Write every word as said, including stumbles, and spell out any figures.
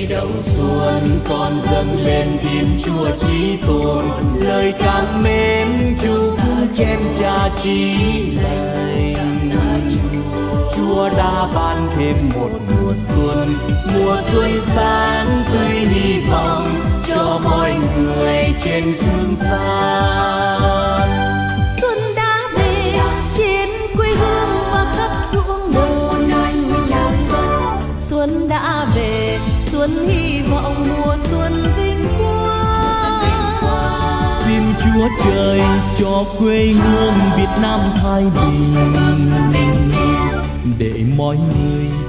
đầu xuân con dâng lên Thiên Chúa Chí Tôn, lời cảm mến chúc chén trà trí lành. Chúa đã ban thêm một mùa xuân, mùa xuân sáng tươi hy vọng cho mọi người trên phương gian. Xuân đã về trên quê hương và khắp ruộng đồng. Xuân đã về, xuân hy vọng mùa xuân vinh quang. Xin Chúa Trời cho quê hương Việt Nam thái bình, để mọi người